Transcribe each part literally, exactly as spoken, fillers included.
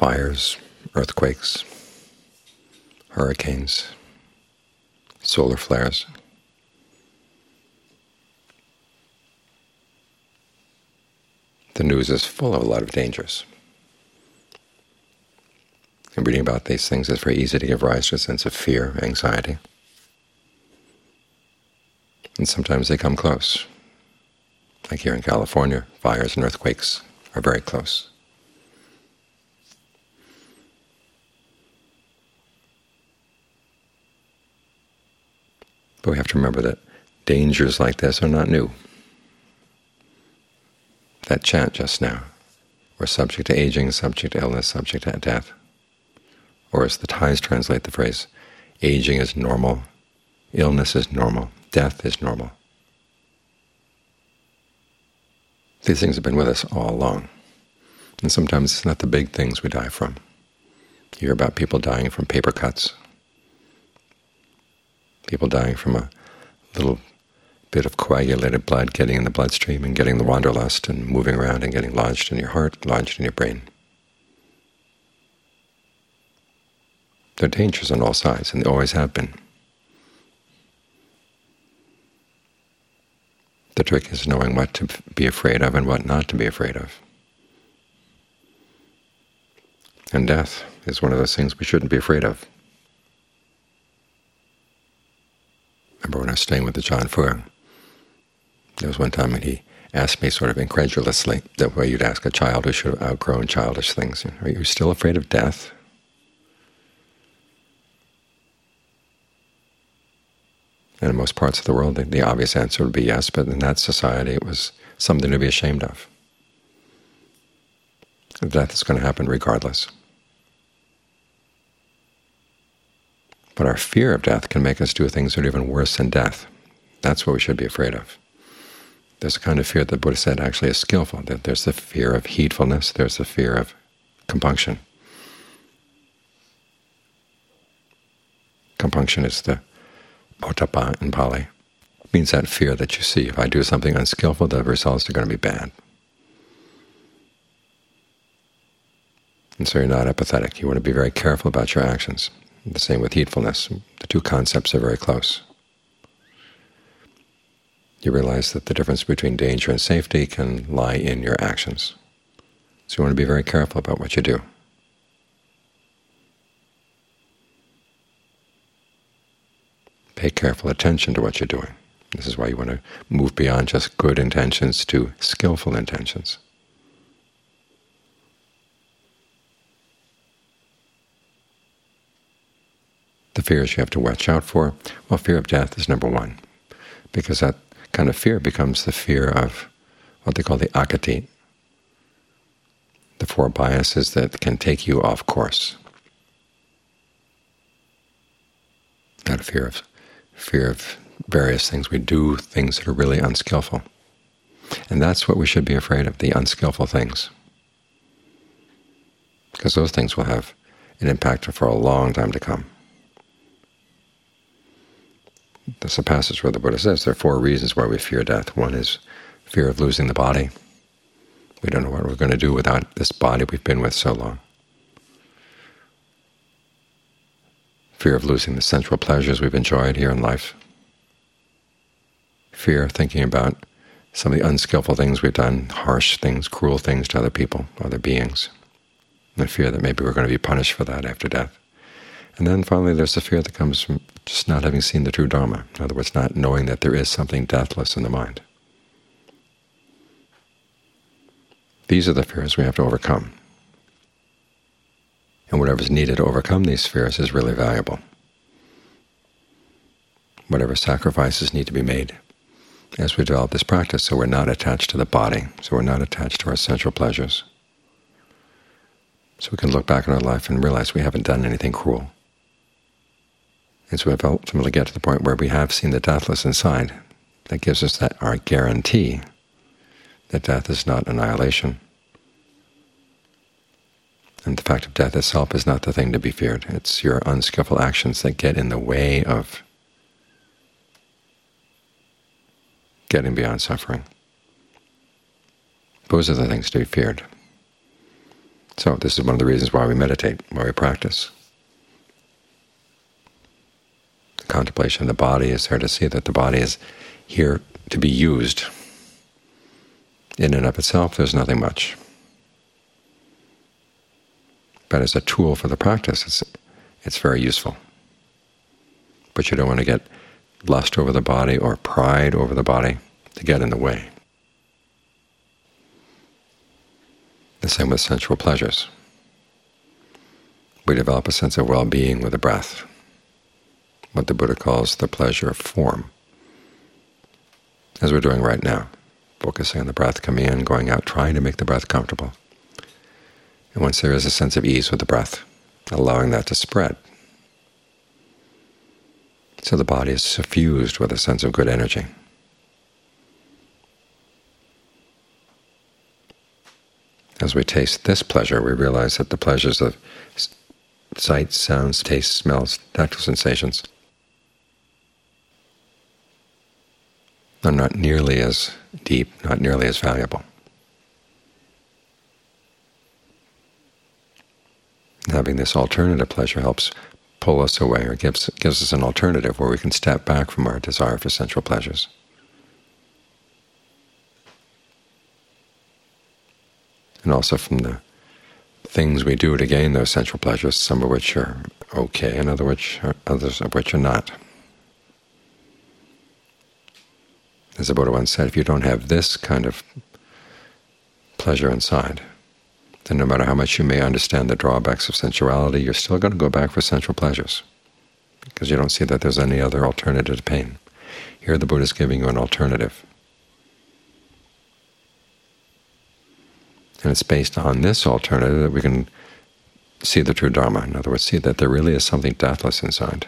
fires, earthquakes, hurricanes, solar flares. The news is full of a lot of dangers. And reading about these things is very easy to give rise to a sense of fear, anxiety. And sometimes they come close. Like here in California, fires and earthquakes are very close. But we have to remember that dangers like this are not new. That chant just now, we're subject to aging, subject to illness, subject to death. Or as the Thais translate the phrase, aging is normal, illness is normal, death is normal. These things have been with us all along. And sometimes it's not the big things we die from. You hear about people dying from paper cuts, people dying from a little bit of coagulated blood getting in the bloodstream and getting the wanderlust and moving around and getting lodged in your heart, lodged in your brain. There are dangers on all sides, and they always have been. The trick is knowing what to be afraid of and what not to be afraid of. And death is one of those things we shouldn't be afraid of. Remember when I was staying with Ajaan Fuang, there was one time when he asked me sort of incredulously, the way you'd ask a child who should have outgrown childish things, "Are you still afraid of death?" And in most parts of the world, the, the obvious answer would be yes, but in that society it was something to be ashamed of. Death is going to happen regardless. But our fear of death can make us do things that are even worse than death. That's what we should be afraid of. There's a kind of fear that the Buddha said actually is skillful. That there's the fear of heedfulness, there's the fear of compunction. Compunction is the ottappa in Pali. It means that fear that you see. If I do something unskillful, the results are going to be bad. And so you're not apathetic. You want to be very careful about your actions. The same with heedfulness. The two concepts are very close. You realize that the difference between danger and safety can lie in your actions. So you want to be very careful about what you do. Pay careful attention to what you're doing. This is why you want to move beyond just good intentions to skillful intentions. The fears you have to watch out for, well, fear of death is number one, because that kind of fear becomes the fear of what they call the akati, the four biases that can take you off course. Not a fear of fear of various things we do, things that are really unskillful. And that's what we should be afraid of, the unskillful things, because those things will have an impact for a long time to come. There's a passage where the Buddha says there are four reasons why we fear death. One is fear of losing the body. We don't know what we're going to do without this body we've been with so long. Fear of losing the sensual pleasures we've enjoyed here in life. Fear of thinking about some of the unskillful things we've done, harsh things, cruel things to other people, other beings. And the fear that maybe we're going to be punished for that after death. And then finally there's the fear that comes from just not having seen the true Dharma. In other words, not knowing that there is something deathless in the mind. These are the fears we have to overcome. And whatever's needed to overcome these fears is really valuable. Whatever sacrifices need to be made as we develop this practice, so we're not attached to the body, so we're not attached to our sensual pleasures. So we can look back on our life and realize we haven't done anything cruel. And so we ultimately get to the point where we have seen the deathless inside. That gives us that our guarantee that death is not annihilation. And the fact of death itself is not the thing to be feared. It's your unskillful actions that get in the way of getting beyond suffering. Those are the things to be feared. So this is one of the reasons why we meditate, why we practice. The contemplation of the body is there to see that the body is here to be used. In and of itself, there's nothing much. But as a tool for the practice, it's, it's very useful. But you don't want to get lust over the body or pride over the body to get in the way. The same with sensual pleasures. We develop a sense of well-being with the breath, what the Buddha calls the pleasure of form, as we're doing right now, focusing on the breath coming in, going out, trying to make the breath comfortable. And once there is a sense of ease with the breath, allowing that to spread, so the body is suffused with a sense of good energy. As we taste this pleasure, we realize that the pleasures of sight, sounds, taste, smells, tactile sensations are not nearly as deep, not nearly as valuable. Having this alternative pleasure helps pull us away, or gives, gives us an alternative where we can step back from our desire for sensual pleasures. And also from the things we do to gain those sensual pleasures, some of which are okay and other which are, others of which are not. As the Buddha once said, if you don't have this kind of pleasure inside, then no matter how much you may understand the drawbacks of sensuality, you're still going to go back for sensual pleasures, because you don't see that there's any other alternative to pain. Here the Buddha is giving you an alternative. And it's based on this alternative that we can see the true Dharma. In other words, see that there really is something deathless inside.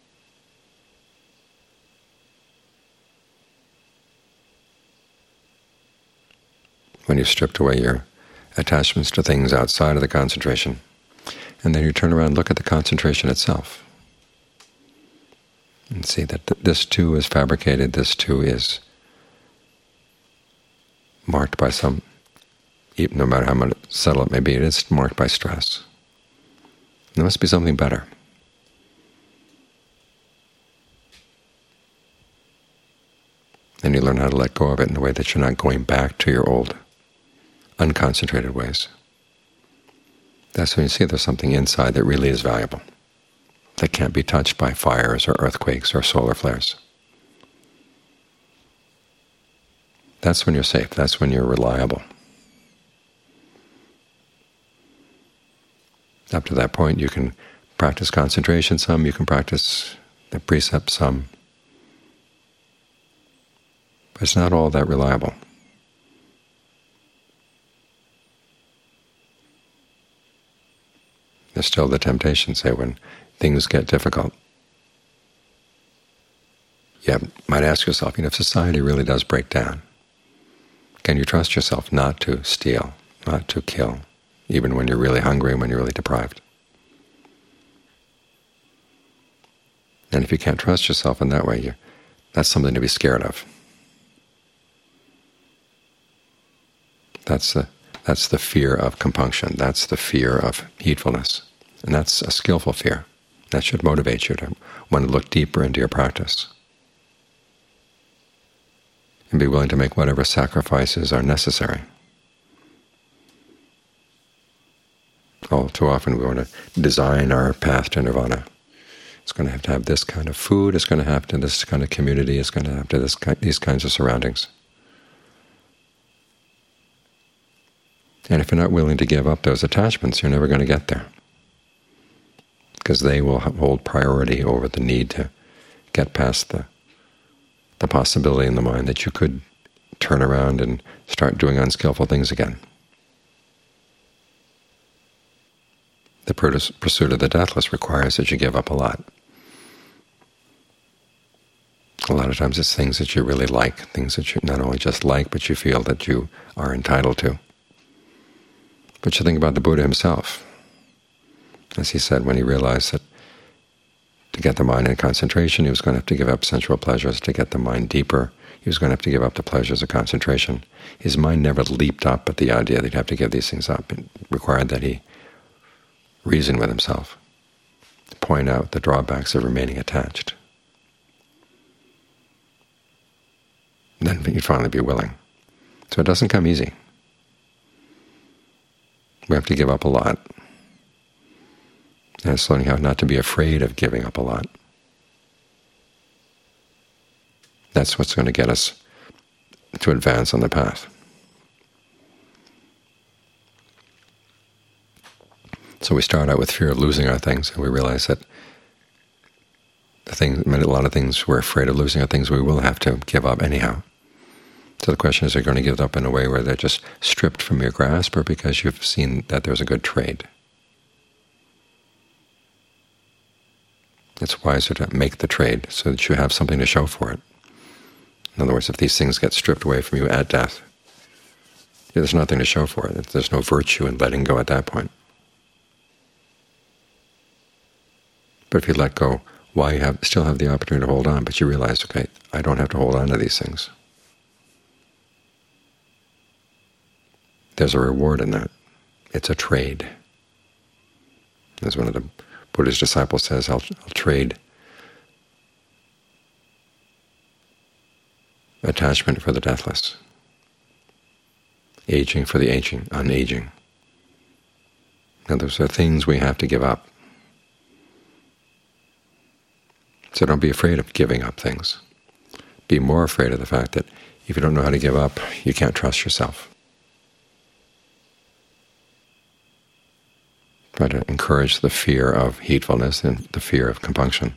When you've stripped away your attachments to things outside of the concentration, and then you turn around and look at the concentration itself, and see that this too is fabricated, this too is marked by some, no matter how much subtle it may be, it is marked by stress. There must be something better. And you learn how to let go of it in a way that you're not going back to your old unconcentrated ways. That's when you see there's something inside that really is valuable, that can't be touched by fires or earthquakes or solar flares. That's when you're safe. That's when you're reliable. Up to that point, you can practice concentration some, you can practice the precepts some, but it's not all that reliable. There's still the temptation, say, when things get difficult. You might ask yourself, you know, if society really does break down, can you trust yourself not to steal, not to kill, even when you're really hungry and when you're really deprived? And if you can't trust yourself in that way, you, that's something to be scared of. That's the, that's the fear of compunction. That's the fear of heedfulness. And that's a skillful fear. That should motivate you to want to look deeper into your practice and be willing to make whatever sacrifices are necessary. All too often we want to design our path to nirvana. It's going to have to have this kind of food, it's going to have to have this kind of community, it's going to have to have this, these kinds of surroundings. And if you're not willing to give up those attachments, you're never going to get there, because they will hold priority over the need to get past the, the possibility in the mind that you could turn around and start doing unskillful things again. The pursuit of the deathless requires that you give up a lot. A lot of times it's things that you really like, things that you not only just like, but you feel that you are entitled to. But you think about the Buddha himself. As he said, when he realized that to get the mind in concentration, he was going to have to give up sensual pleasures. To get the mind deeper, he he was going to have to give up the pleasures of concentration. His mind never leaped up at the idea that he'd have to give these things up. It required that he reason with himself, point out the drawbacks of remaining attached. Then he'd finally be willing. So it doesn't come easy. We have to give up a lot. And it's learning how not to be afraid of giving up a lot. That's what's going to get us to advance on the path. So we start out with fear of losing our things, and we realize that the things, a lot of things we're afraid of losing are things we will have to give up anyhow. So the question is, are you going to give it up in a way where they're just stripped from your grasp, or because you've seen that there's a good trade? It's wiser to make the trade so that you have something to show for it. In other words, if these things get stripped away from you at death, there's nothing to show for it. There's no virtue in letting go at that point. But if you let go, why you have, still have the opportunity to hold on, but you realize, okay, I don't have to hold on to these things. There's a reward in that. It's a trade. As one of the Buddha's disciples says, I'll, I'll trade attachment for the deathless, aging for the aging, unaging. Now, those are things we have to give up. So don't be afraid of giving up things. Be more afraid of the fact that if you don't know how to give up, you can't trust yourself. Try to encourage the fear of heedfulness and the fear of compunction,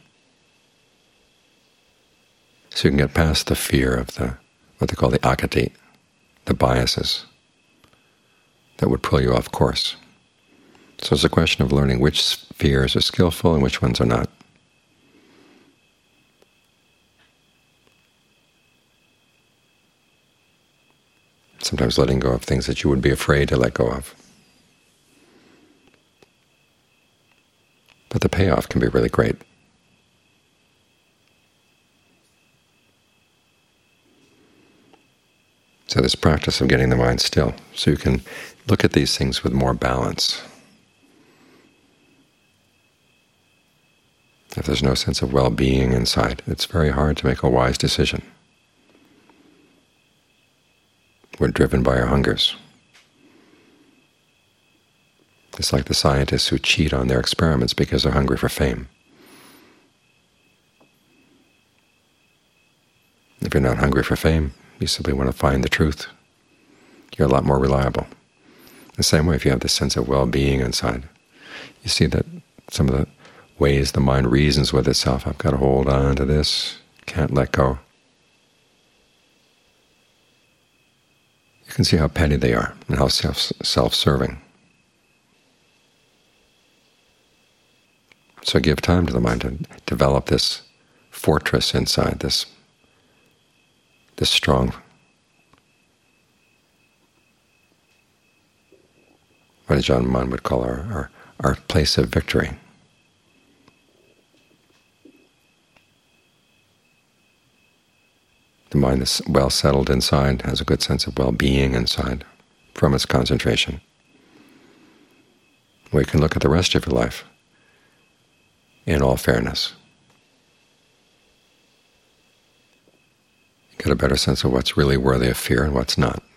so you can get past the fear of the what they call the akati, the biases that would pull you off course. So it's a question of learning which fears are skillful and which ones are not. Sometimes letting go of things that you would be afraid to let go of. But the payoff can be really great. So this practice of getting the mind still, so you can look at these things with more balance. If there's no sense of well-being inside, it's very hard to make a wise decision. We're driven by our hungers. It's like the scientists who cheat on their experiments because they're hungry for fame. If you're not hungry for fame, you simply want to find the truth, you're a lot more reliable. The same way, if you have this sense of well-being inside, you see that some of the ways the mind reasons with itself, I've got to hold on to this, can't let go. You can see how petty they are and how self, self-serving. So give time to the mind to develop this fortress inside, this this strong, what Ajaan Mun would call our, our, our place of victory. The mind is well settled inside, has a good sense of well-being inside from its concentration. We can look at the rest of your life in all fairness. Get a better sense of what's really worthy of fear and what's not.